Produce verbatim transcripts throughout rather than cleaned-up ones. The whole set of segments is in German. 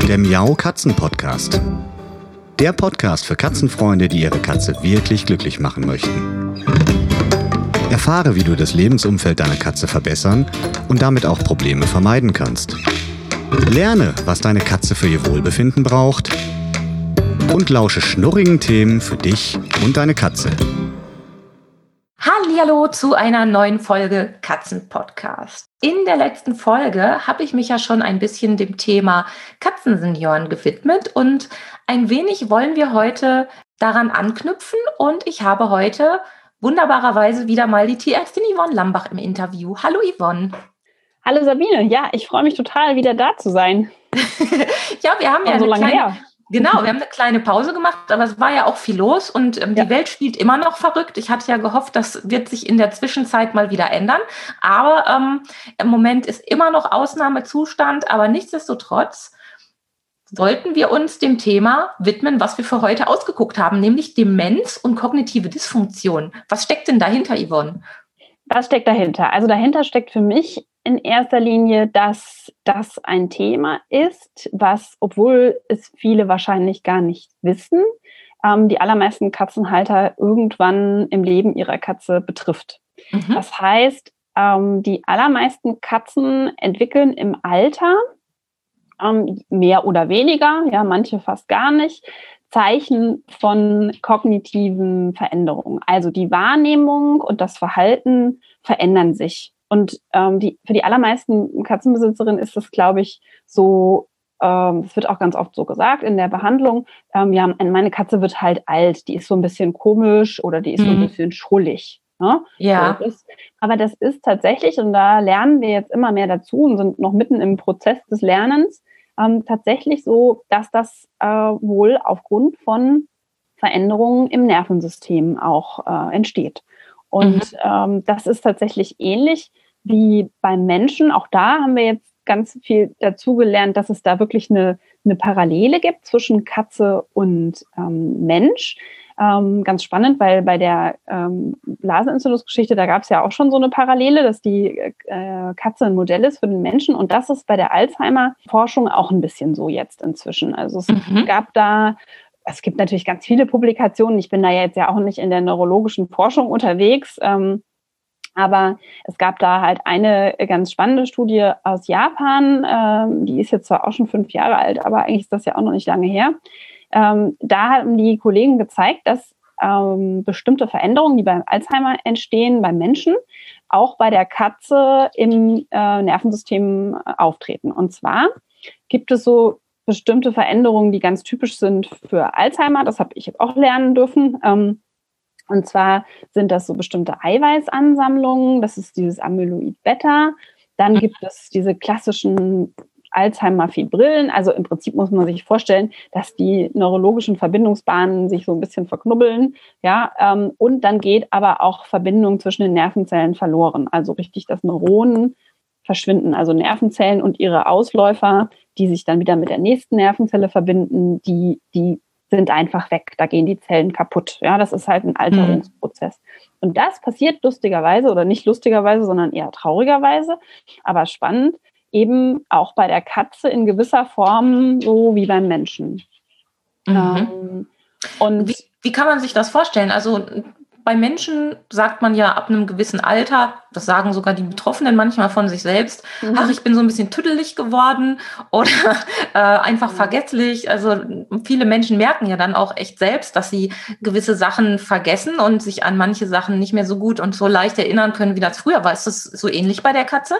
der Miau Katzen Podcast. Der Podcast für Katzenfreunde, die ihre Katze wirklich glücklich machen möchten. Erfahre, wie du das Lebensumfeld deiner Katze verbessern und damit auch Probleme vermeiden kannst. Lerne, was deine Katze für ihr Wohlbefinden braucht und lausche schnurrigen Themen für dich und deine Katze. Hallihallo zu einer neuen Folge Katzenpodcast. In der letzten Folge habe ich mich ja schon ein bisschen dem Thema Katzensenioren gewidmet und ein wenig wollen wir heute daran anknüpfen und ich habe heute wunderbarerweise wieder mal die Tierärztin Yvonne Lambach im Interview. Hallo Yvonne. Hallo Sabine, ja, ich freue mich total, wieder da zu sein. Ja, wir haben ja so eine lange kleine, her. Genau, wir haben eine kleine Pause gemacht, aber es war ja auch viel los und ähm, Ja. die Welt spielt immer noch verrückt. Ich hatte ja gehofft, das wird sich in der Zwischenzeit mal wieder ändern, aber ähm, im Moment ist immer noch Ausnahmezustand, aber nichtsdestotrotz sollten wir uns dem Thema widmen, was wir für heute ausgeguckt haben, nämlich Demenz und kognitive Dysfunktion. Was steckt denn dahinter, Yvonne? Was steckt dahinter? Also dahinter steckt für mich in erster Linie, dass das ein Thema ist, was, obwohl es viele wahrscheinlich gar nicht wissen, ähm, die allermeisten Katzenhalter irgendwann im Leben ihrer Katze betrifft. Mhm. Das heißt, ähm, die allermeisten Katzen entwickeln im Alter, ähm, mehr oder weniger, ja, manche fast gar nicht, Zeichen von kognitiven Veränderungen. Also die Wahrnehmung und das Verhalten verändern sich. Und ähm, die, für die allermeisten Katzenbesitzerinnen ist das, glaube ich, so, ähm, das wird auch ganz oft so gesagt in der Behandlung, ähm, wir haben, meine Katze wird halt alt, die ist so ein bisschen komisch oder die ist Mhm. so ein bisschen schrullig. Ne? Ja. So, das, aber das ist tatsächlich, und da lernen wir jetzt immer mehr dazu und sind noch mitten im Prozess des Lernens, ähm, tatsächlich so, dass das äh, wohl aufgrund von Veränderungen im Nervensystem auch äh, entsteht. Und mhm. ähm, das ist tatsächlich ähnlich wie beim Menschen. Auch da haben wir jetzt ganz viel dazu gelernt, dass es da wirklich eine, eine Parallele gibt zwischen Katze und ähm, Mensch. Ähm, ganz spannend, weil bei der ähm, Blasenentzündungsgeschichte, da gab es ja auch schon so eine Parallele, dass die äh, Katze ein Modell ist für den Menschen. Und das ist bei der Alzheimer-Forschung auch ein bisschen so jetzt inzwischen. Also es Mhm. gab da Es gibt natürlich ganz viele Publikationen. Ich bin da jetzt ja auch nicht in der neurologischen Forschung unterwegs. Ähm, aber es gab da halt eine ganz spannende Studie aus Japan. Ähm, die ist jetzt zwar auch schon fünf Jahre alt, aber eigentlich ist das ja auch noch nicht lange her. Ähm, da haben die Kollegen gezeigt, dass ähm, bestimmte Veränderungen, die beim Alzheimer entstehen, beim Menschen, auch bei der Katze im äh, Nervensystem äh, auftreten. Und zwar gibt es so bestimmte Veränderungen, die ganz typisch sind für Alzheimer. Das habe ich jetzt auch lernen dürfen. Ähm, und zwar sind das so bestimmte Eiweißansammlungen. Das ist dieses Amyloid-Beta. Dann gibt es diese klassischen Alzheimer-Fibrillen. Also im Prinzip muss man sich vorstellen, dass die neurologischen Verbindungsbahnen sich so ein bisschen verknubbeln. Ja, ähm, und dann geht aber auch Verbindung zwischen den Nervenzellen verloren. Also richtig, dass Neuronen verschwinden, also Nervenzellen und ihre Ausläufer, die sich dann wieder mit der nächsten Nervenzelle verbinden, die, die sind einfach weg. Da gehen die Zellen kaputt. Ja, das ist halt ein Alterungsprozess. Mhm. Und das passiert lustigerweise oder nicht lustigerweise, sondern eher traurigerweise, aber spannend, eben auch bei der Katze in gewisser Form, so wie beim Menschen. Mhm. Ähm, und wie, wie kann man sich das vorstellen? Also bei Menschen sagt man ja ab einem gewissen Alter, das sagen sogar die Betroffenen manchmal von sich selbst, Mhm. ach, ich bin so ein bisschen tüdelig geworden oder äh, einfach vergesslich. Also viele Menschen merken ja dann auch echt selbst, dass sie gewisse Sachen vergessen und sich an manche Sachen nicht mehr so gut und so leicht erinnern können, wie das früher war. Ist das so ähnlich bei der Katze?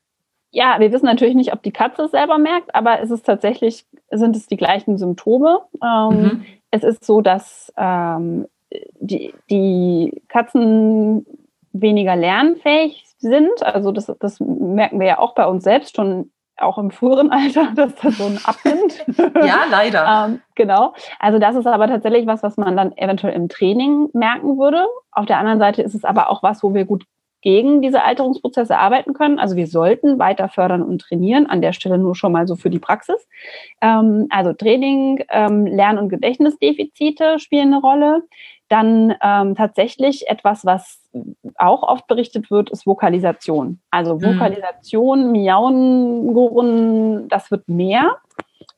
Ja, wir wissen natürlich nicht, ob die Katze es selber merkt, aber es ist tatsächlich, sind es die gleichen Symptome. Ähm, mhm. Es ist so, dass ähm, die, die Katzen weniger lernfähig sind. Also das, das merken wir ja auch bei uns selbst schon, auch im früheren Alter, dass das so ein abnimmt. Ja, leider. ähm, genau. Also das ist aber tatsächlich was, was man dann eventuell im Training merken würde. Auf der anderen Seite ist es aber auch was, wo wir gut gegen diese Alterungsprozesse arbeiten können. Also wir sollten weiter fördern und trainieren, an der Stelle nur schon mal so für die Praxis. Ähm, also Training, ähm, Lern- und Gedächtnisdefizite spielen eine Rolle. Dann ähm, tatsächlich etwas, was auch oft berichtet wird, ist Vokalisation. Also Vokalisation, Miauen, Gurren, das wird mehr.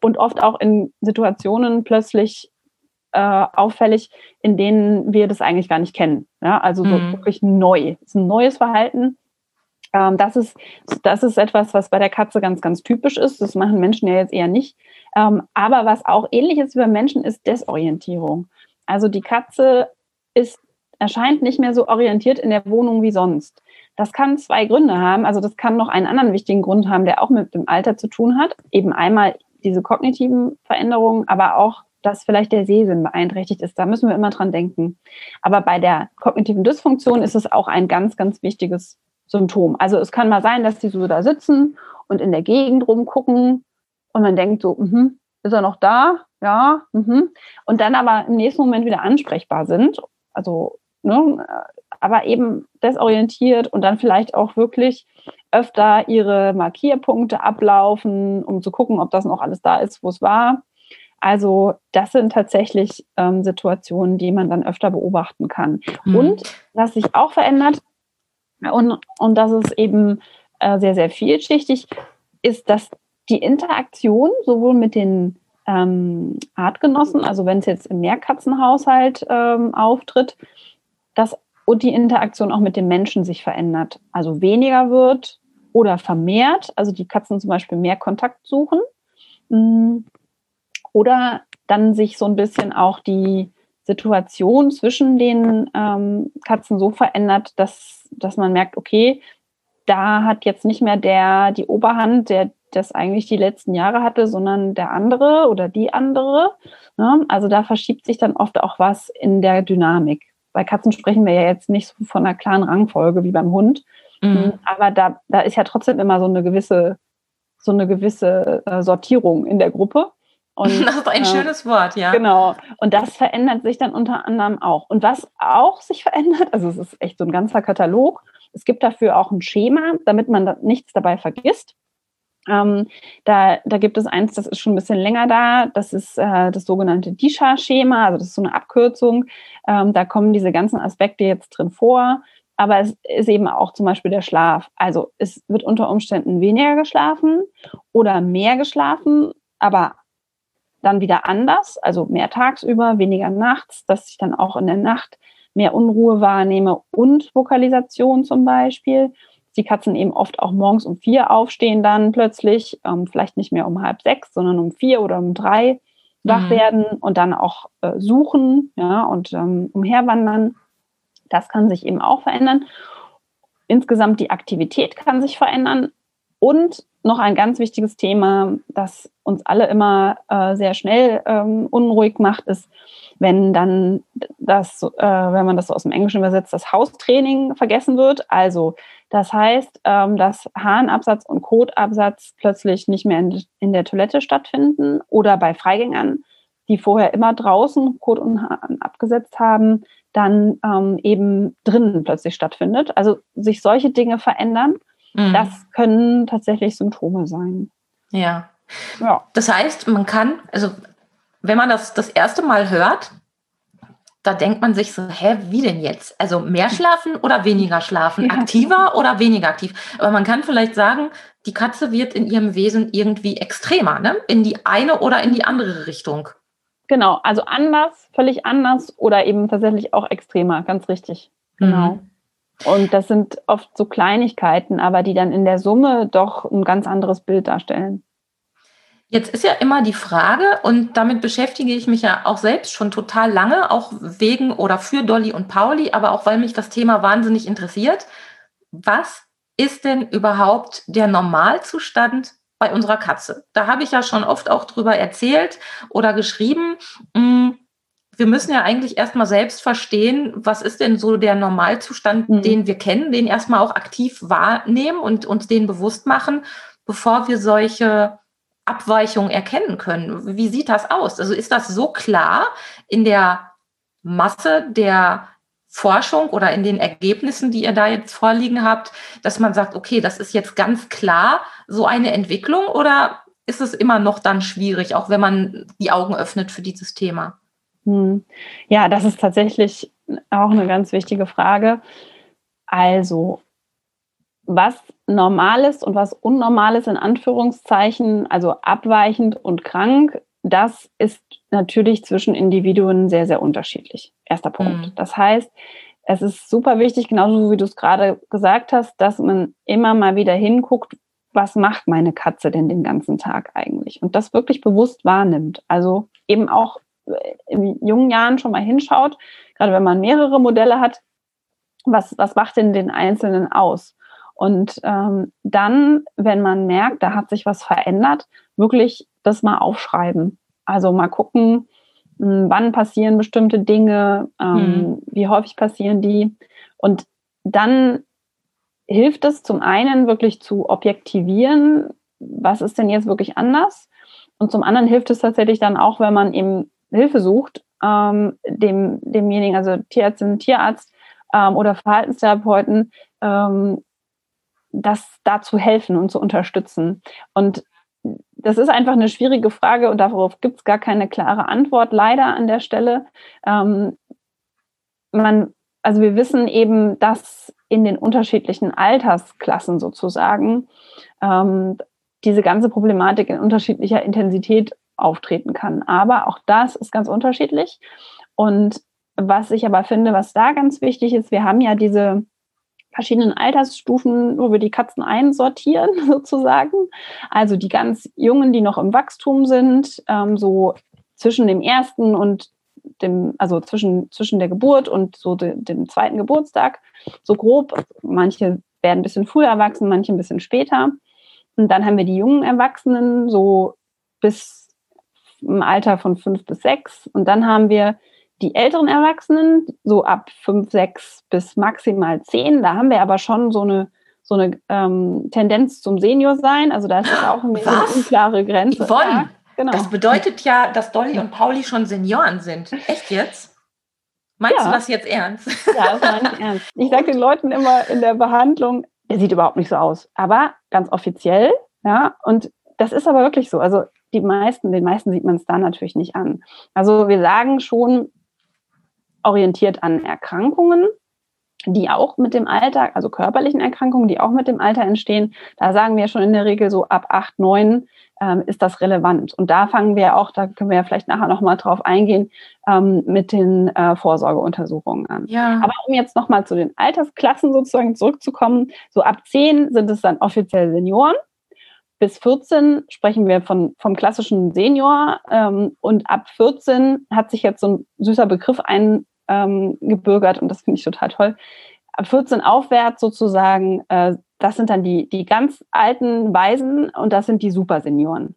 und oft auch in Situationen plötzlich äh, auffällig, in denen wir das eigentlich gar nicht kennen. Ja? Also so Mhm. wirklich neu. Das ist ein neues Verhalten. Ähm, das ist, das ist etwas, was bei der Katze ganz, ganz typisch ist. Das machen Menschen ja jetzt eher nicht. Ähm, aber was auch ähnlich ist wie bei Menschen, ist Desorientierung. Also die Katze ist, erscheint nicht mehr so orientiert in der Wohnung wie sonst. Das kann zwei Gründe haben. Also das kann noch einen anderen wichtigen Grund haben, der auch mit dem Alter zu tun hat. Eben einmal diese kognitiven Veränderungen, aber auch, dass vielleicht der Sehsinn beeinträchtigt ist. Da müssen wir immer dran denken. Aber bei der kognitiven Dysfunktion ist es auch ein ganz, ganz wichtiges Symptom. Also es kann mal sein, dass die so da sitzen und in der Gegend rumgucken und man denkt so, mhm, ist er noch da? Ja, mhm. Und dann aber im nächsten Moment wieder ansprechbar sind. Also, ne, aber eben desorientiert und dann vielleicht auch wirklich öfter ihre Markierpunkte ablaufen, um zu gucken, ob das noch alles da ist, wo es war. Also das sind tatsächlich ähm, Situationen, die man dann öfter beobachten kann. Mhm. Und was sich auch verändert, und, und das ist eben äh, sehr, sehr vielschichtig, ist, dass die Interaktion sowohl mit den ähm, Artgenossen, also wenn es jetzt im Mehrkatzenhaushalt ähm, auftritt, dass und die Interaktion auch mit dem Menschen sich verändert. Also weniger wird oder vermehrt, also die Katzen zum Beispiel mehr Kontakt suchen. Oder dann sich so ein bisschen auch die Situation zwischen den ähm, Katzen so verändert, dass, dass man merkt, okay, da hat jetzt nicht mehr der die Oberhand, der das eigentlich die letzten Jahre hatte, sondern der andere oder die andere. Ne? Also da verschiebt sich dann oft auch was in der Dynamik. Bei Katzen sprechen wir ja jetzt nicht so von einer klaren Rangfolge wie beim Hund. Mhm. Aber da, da ist ja trotzdem immer so eine gewisse, so eine gewisse äh, Sortierung in der Gruppe. Und, das ist ein äh, schönes Wort, ja. Genau. Und das verändert sich dann unter anderem auch. Und was auch sich verändert, also es ist echt so ein ganzer Katalog. Es gibt dafür auch ein Schema, damit man da nichts dabei vergisst. Ähm, da, da gibt es eins, das ist schon ein bisschen länger da. Das ist äh, das sogenannte D I S H A-Schema. Also das ist so eine Abkürzung. Ähm, da kommen diese ganzen Aspekte jetzt drin vor. Aber es ist eben auch zum Beispiel der Schlaf. Also es wird unter Umständen weniger geschlafen oder mehr geschlafen, aber dann wieder anders, also mehr tagsüber, weniger nachts, dass ich dann auch in der Nacht mehr Unruhe wahrnehme und Vokalisation zum Beispiel. Die Katzen eben oft auch morgens um vier aufstehen dann plötzlich, ähm, vielleicht nicht mehr um halb sechs, sondern um vier oder um drei mhm. wach werden und dann auch äh, suchen, ja, und ähm, umherwandern. Das kann sich eben auch verändern. Insgesamt die Aktivität kann sich verändern. Und noch ein ganz wichtiges Thema, das uns alle immer äh, sehr schnell ähm, unruhig macht, ist, wenn dann das, äh, wenn man das so aus dem Englischen übersetzt, das Haustraining vergessen wird. Also das heißt, ähm, dass Harnabsatz und Kotabsatz plötzlich nicht mehr in, in der Toilette stattfinden oder bei Freigängern, die vorher immer draußen Kot und Hahn abgesetzt haben, dann ähm, eben drinnen plötzlich stattfindet. Also sich solche Dinge verändern. Das können tatsächlich Symptome sein. Ja. ja. Das heißt, man kann, also wenn man das das erste Mal hört, da denkt man sich so, hä, wie denn jetzt? Also mehr schlafen oder weniger schlafen? Aktiver oder weniger aktiv? Aber man kann vielleicht sagen, die Katze wird in ihrem Wesen irgendwie extremer, ne? In die eine oder in die andere Richtung. Genau, also anders, völlig anders oder eben tatsächlich auch extremer, ganz richtig. Genau. Mhm. Und das sind oft so Kleinigkeiten, aber die dann in der Summe doch ein ganz anderes Bild darstellen. Jetzt ist ja immer die Frage, und damit beschäftige ich mich ja auch selbst schon total lange, auch wegen oder für Dolly und Pauli, aber auch weil mich das Thema wahnsinnig interessiert. Was ist denn überhaupt der Normalzustand bei unserer Katze? Da habe ich ja schon oft auch drüber erzählt oder geschrieben. Mh, Wir müssen ja eigentlich erstmal selbst verstehen, was ist denn so der Normalzustand, mhm. den wir kennen, den erstmal auch aktiv wahrnehmen und uns den bewusst machen, bevor wir solche Abweichungen erkennen können. Wie sieht das aus? Also ist das so klar in der Masse der Forschung oder in den Ergebnissen, die ihr da jetzt vorliegen habt, dass man sagt, okay, das ist jetzt ganz klar so eine Entwicklung, oder ist es immer noch dann schwierig, auch wenn man die Augen öffnet für dieses Thema? Ja, das ist tatsächlich auch eine ganz wichtige Frage. Also, was Normales und was Unnormales in Anführungszeichen, also abweichend und krank, das ist natürlich zwischen Individuen sehr, sehr unterschiedlich. Erster Punkt. Mhm. Das heißt, es ist super wichtig, genauso wie du es gerade gesagt hast, dass man immer mal wieder hinguckt, was macht meine Katze denn den ganzen Tag eigentlich? Und das wirklich bewusst wahrnimmt. Also eben auch in jungen Jahren schon mal hinschaut, gerade wenn man mehrere Modelle hat, was, was macht denn den Einzelnen aus? Und ähm, dann, wenn man merkt, da hat sich was verändert, wirklich das mal aufschreiben. Also mal gucken, mh, wann passieren bestimmte Dinge, ähm, mhm. wie häufig passieren die. Und dann hilft es zum einen wirklich zu objektivieren, was ist denn jetzt wirklich anders? Und zum anderen hilft es tatsächlich dann auch, wenn man eben Hilfe sucht, ähm, dem, demjenigen, also Tierärztin, Tierarzt ähm, oder Verhaltenstherapeuten, ähm, das da zu helfen und zu unterstützen. Und das ist einfach eine schwierige Frage und darauf gibt es gar keine klare Antwort, leider an der Stelle. Ähm, man, also wir wissen eben, dass in den unterschiedlichen Altersklassen sozusagen ähm, diese ganze Problematik in unterschiedlicher Intensität auftreten kann. Aber auch das ist ganz unterschiedlich. Und was ich aber finde, was da ganz wichtig ist, wir haben ja diese verschiedenen Altersstufen, wo wir die Katzen einsortieren sozusagen. Also die ganz Jungen, die noch im Wachstum sind, ähm, so zwischen dem ersten und dem, also zwischen, zwischen der Geburt und so de, dem zweiten Geburtstag, so grob. Manche werden ein bisschen früher erwachsen, manche ein bisschen später. Und dann haben wir die jungen Erwachsenen, so bis im Alter von fünf bis sechs. Und dann haben wir die älteren Erwachsenen, so ab fünf, sechs bis maximal zehn. Da haben wir aber schon so eine, so eine ähm, Tendenz zum Senior sein. Also da ist es auch eine, eine unklare Grenze. Yvonne, ja, genau. Das bedeutet ja, dass Dolly und Pauli schon Senioren sind. Echt jetzt? Meinst ja. du das jetzt ernst? Ja, das meine ich ernst. Ich sage den Leuten immer in der Behandlung, der sieht überhaupt nicht so aus. Aber ganz offiziell, ja, und das ist aber wirklich so. Also die meisten, den meisten sieht man es da natürlich nicht an. Also wir sagen schon, orientiert an Erkrankungen, die auch mit dem Alter, also körperlichen Erkrankungen, die auch mit dem Alter entstehen, da sagen wir schon in der Regel so ab acht, neun ähm, ist das relevant. Und da fangen wir auch, da können wir ja vielleicht nachher nochmal drauf eingehen, ähm, mit den äh, Vorsorgeuntersuchungen an. Ja. Aber um jetzt nochmal zu den Altersklassen sozusagen zurückzukommen, so ab zehn sind es dann offiziell Senioren. Bis vierzehn sprechen wir von, vom klassischen Senior ähm, und ab vierzehn hat sich jetzt so ein süßer Begriff ein Ähm, gebürgert und das finde ich total toll. Ab vierzehn aufwärts sozusagen, äh, das sind dann die, die ganz alten Waisen und das sind die Supersenioren.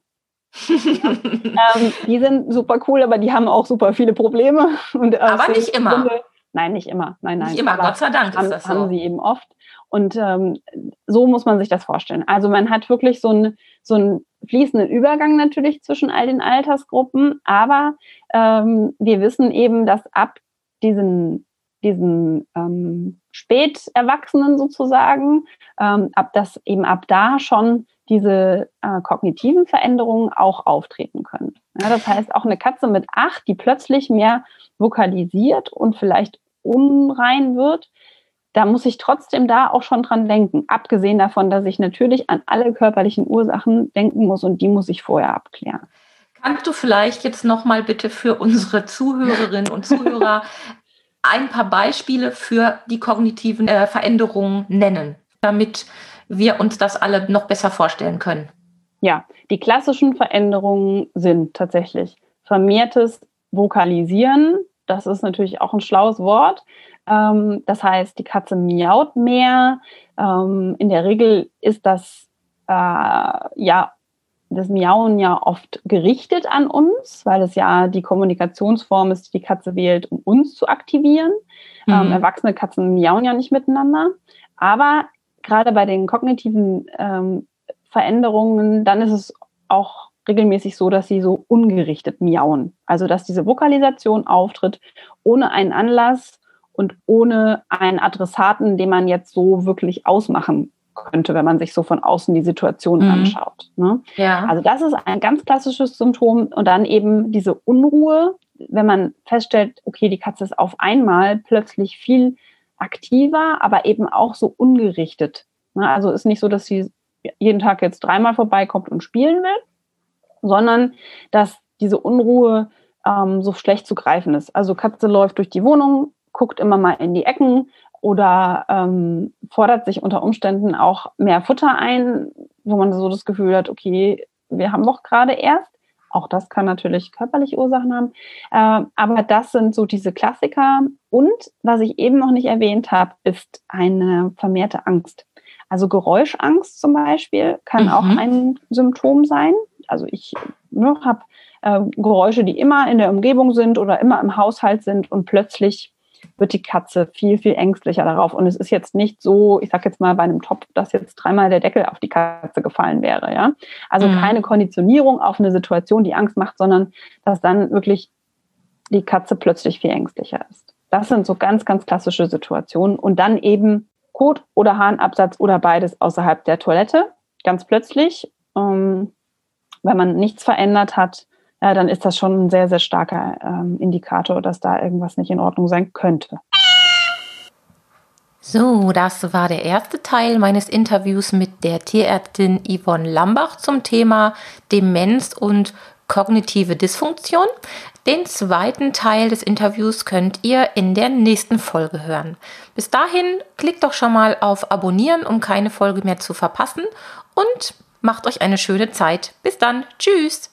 ähm, die sind super cool, aber die haben auch super viele Probleme. Und, äh, aber nicht immer. Grunde, nein, nicht immer. Nein, nein. Nicht immer, Gott sei Dank haben, ist das so. Haben sie eben oft. Und ähm, so muss man sich das vorstellen. Also man hat wirklich so einen so einen fließenden Übergang natürlich zwischen all den Altersgruppen, aber ähm, wir wissen eben, dass ab diesen, diesen ähm, Späterwachsenen sozusagen, ähm, ab das eben ab da schon diese äh, kognitiven Veränderungen auch auftreten können. Ja, das heißt, auch eine Katze mit acht, die plötzlich mehr vokalisiert und vielleicht unrein wird, da muss ich trotzdem da auch schon dran denken. Abgesehen davon, dass ich natürlich an alle körperlichen Ursachen denken muss und die muss ich vorher abklären. Kannst du vielleicht jetzt nochmal bitte für unsere Zuhörerinnen und Zuhörer ein paar Beispiele für die kognitiven äh, Veränderungen nennen, damit wir uns das alle noch besser vorstellen können? Ja, die klassischen Veränderungen sind tatsächlich vermehrtes Vokalisieren. Das ist natürlich auch ein schlaues Wort. Ähm, das heißt, die Katze miaut mehr. Ähm, in der Regel ist das äh, ja das Miauen ja oft gerichtet an uns, weil es ja die Kommunikationsform ist, die die Katze wählt, um uns zu aktivieren. Mhm. Ähm, erwachsene Katzen miauen ja nicht miteinander. Aber gerade bei den kognitiven ähm, Veränderungen, dann ist es auch regelmäßig so, dass sie so ungerichtet miauen. Also dass diese Vokalisation auftritt ohne einen Anlass und ohne einen Adressaten, den man jetzt so wirklich ausmachen könnte, wenn man sich so von außen die Situation mhm. anschaut. Ne? Ja. Also das ist ein ganz klassisches Symptom und dann eben diese Unruhe, wenn man feststellt, okay, die Katze ist auf einmal plötzlich viel aktiver, aber eben auch so ungerichtet Also ist nicht so, dass sie jeden Tag jetzt dreimal vorbeikommt und spielen will, sondern dass diese Unruhe ähm, so schlecht zu greifen ist. Also Katze läuft durch die Wohnung, guckt immer mal in die Ecken oder ähm, fordert sich unter Umständen auch mehr Futter ein, wo man so das Gefühl hat, okay, wir haben doch gerade erst. Auch das kann natürlich körperliche Ursachen haben. Äh, aber das sind so diese Klassiker. Und was ich eben noch nicht erwähnt habe, ist eine vermehrte Angst. Also Geräuschangst zum Beispiel kann mhm. auch ein Symptom sein. Also ich ne, habe äh, Geräusche, die immer in der Umgebung sind oder immer im Haushalt sind und plötzlich wird die Katze viel, viel ängstlicher darauf. Und es ist jetzt nicht so, ich sage jetzt mal bei einem Topf, dass jetzt dreimal der Deckel auf die Katze gefallen wäre. Ja? Also mhm. keine Konditionierung auf eine Situation, die Angst macht, sondern dass dann wirklich die Katze plötzlich viel ängstlicher ist. Das sind so ganz, ganz klassische Situationen. Und dann eben Kot- oder Harnabsatz oder beides außerhalb der Toilette. Ganz plötzlich, ähm, wenn man nichts verändert hat, ja, dann ist das schon ein sehr, sehr starker ähm, Indikator, dass da irgendwas nicht in Ordnung sein könnte. So, das war der erste Teil meines Interviews mit der Tierärztin Yvonne Lambach zum Thema Demenz und kognitive Dysfunktion. Den zweiten Teil des Interviews könnt ihr in der nächsten Folge hören. Bis dahin klickt doch schon mal auf Abonnieren, um keine Folge mehr zu verpassen und macht euch eine schöne Zeit. Bis dann. Tschüss.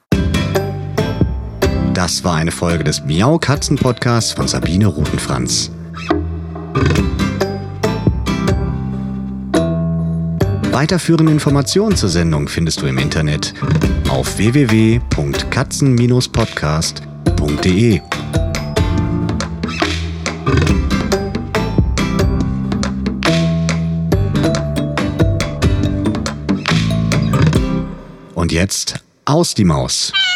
Das war eine Folge des Miau Katzen Podcasts von Sabine Rutenfranz. Weiterführende Informationen zur Sendung findest du im Internet auf w w w punkt katzen Bindestrich podcast punkt de. Und jetzt aus die Maus.